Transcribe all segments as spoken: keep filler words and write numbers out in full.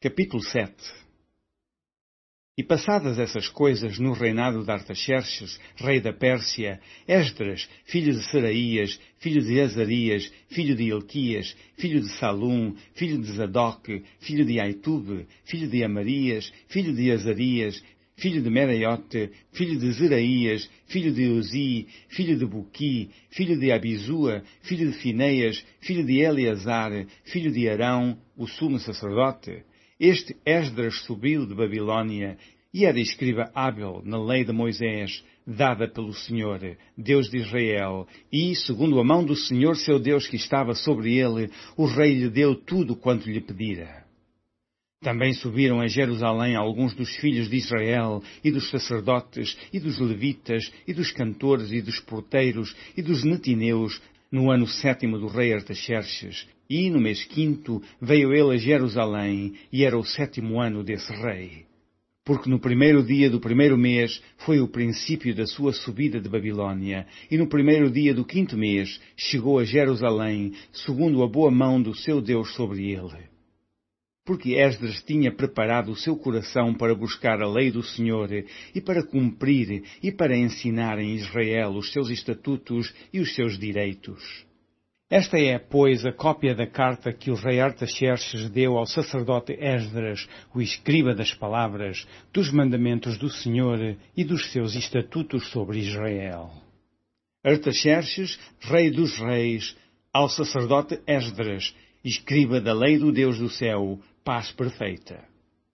Capítulo sete. E passadas essas coisas no reinado de Artaxerxes, rei da Pérsia, Esdras, filho de Seraías, filho de Azarias, filho de Ilquias, filho de Salum, filho de Zadok, filho de Aitube, filho de Amarias, filho de Azarias, filho de Meraiote, filho de Zeraías, filho de Uzi, filho de Buqui, filho de Abizua, filho de Fineias, filho de Eleazar, filho de Arão, o sumo sacerdote. Este Esdras subiu de Babilônia e era escriba hábil na lei de Moisés, dada pelo Senhor, Deus de Israel, e, segundo a mão do Senhor seu Deus que estava sobre ele, o rei lhe deu tudo quanto lhe pedira. Também subiram a Jerusalém alguns dos filhos de Israel, e dos sacerdotes, e dos levitas, e dos cantores, e dos porteiros, e dos netineus, no ano sétimo do rei Artaxerxes, e no mês quinto veio ele a Jerusalém, e era o sétimo ano desse rei. Porque no primeiro dia do primeiro mês foi o princípio da sua subida de Babilônia, e no primeiro dia do quinto mês chegou a Jerusalém, segundo a boa mão do seu Deus sobre ele. Porque Esdras tinha preparado o seu coração para buscar a lei do Senhor, e para cumprir, e para ensinar em Israel os seus estatutos e os seus direitos. Esta é, pois, a cópia da carta que o rei Artaxerxes deu ao sacerdote Esdras, o escriba das palavras, dos mandamentos do Senhor e dos seus estatutos sobre Israel. Artaxerxes, rei dos reis, ao sacerdote Esdras, escriba da lei do Deus do céu, paz perfeita.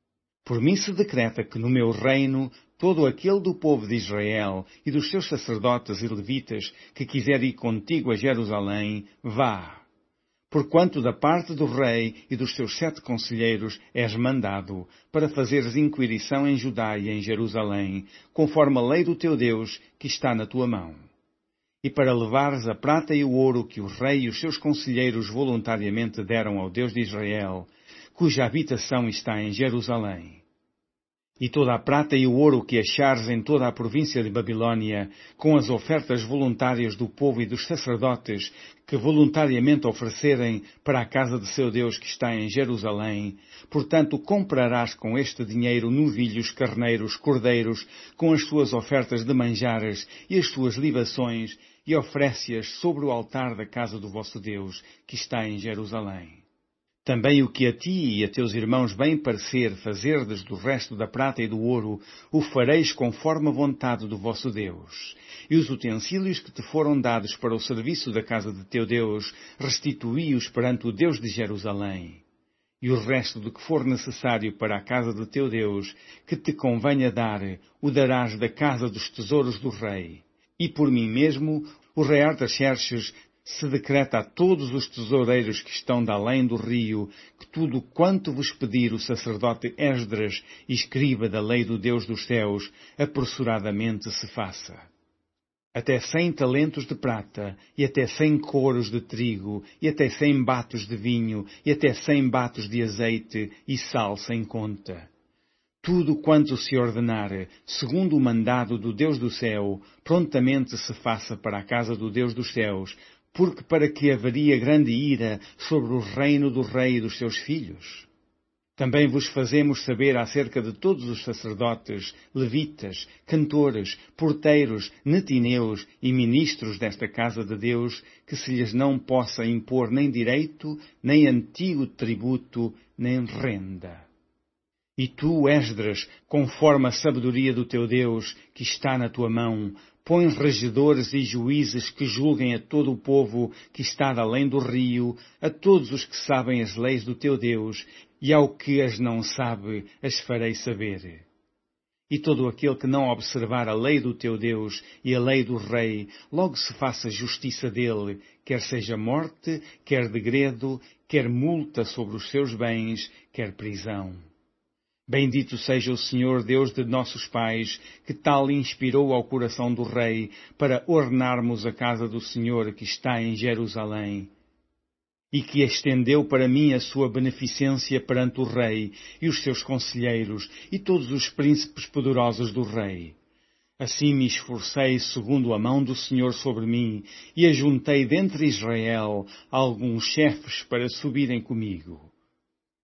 Por mim se decreta que no meu reino todo aquele do povo de Israel e dos seus sacerdotes e levitas que quiser ir contigo a Jerusalém, vá. Porquanto da parte do rei e dos seus sete conselheiros és mandado, para fazeres inquirição em Judá e em Jerusalém, conforme a lei do teu Deus que está na tua mão. E para levares a prata e o ouro que o rei e os seus conselheiros voluntariamente deram ao Deus de Israel, cuja habitação está em Jerusalém. E toda a prata e o ouro que achares em toda a província de Babilônia, com as ofertas voluntárias do povo e dos sacerdotes, que voluntariamente oferecerem para a casa de seu Deus que está em Jerusalém, portanto comprarás com este dinheiro novilhos, carneiros, cordeiros, com as suas ofertas de manjares e as suas libações, e oferece-as sobre o altar da casa do vosso Deus, que está em Jerusalém. Também o que a ti e a teus irmãos bem parecer fazerdes do resto da prata e do ouro, o fareis conforme a vontade do vosso Deus. E os utensílios que te foram dados para o serviço da casa de teu Deus, restituí-os perante o Deus de Jerusalém. E o resto do que for necessário para a casa de teu Deus, que te convenha dar, o darás da casa dos tesouros do rei. E por mim mesmo, o rei Artaxerxes, se decreta a todos os tesoureiros que estão de além do rio, que tudo quanto vos pedir o sacerdote Esdras, escriba da lei do Deus dos céus, apressuradamente se faça. Até cem talentos de prata, e até cem coros de trigo, e até cem batos de vinho, e até cem batos de azeite, e sal sem conta. Tudo quanto se ordenar, segundo o mandado do Deus do céu, prontamente se faça para a casa do Deus dos céus, porque para que haveria grande ira sobre o reino do rei e dos seus filhos. Também vos fazemos saber acerca de todos os sacerdotes, levitas, cantores, porteiros, netineus e ministros desta casa de Deus, que se lhes não possa impor nem direito, nem antigo tributo, nem renda. E tu, Esdras, conforme a sabedoria do teu Deus, que está na tua mão, põe regedores e juízes que julguem a todo o povo que está de além do rio, a todos os que sabem as leis do teu Deus, e ao que as não sabe, as farei saber. E todo aquele que não observar a lei do teu Deus e a lei do rei, logo se faça justiça dele, quer seja morte, quer degredo, quer multa sobre os seus bens, quer prisão. Bendito seja o Senhor Deus de nossos pais, que tal inspirou ao coração do rei para ornarmos a casa do Senhor que está em Jerusalém, e que estendeu para mim a sua beneficência perante o rei e os seus conselheiros e todos os príncipes poderosos do rei. Assim me esforcei segundo a mão do Senhor sobre mim e ajuntei dentre Israel alguns chefes para subirem comigo.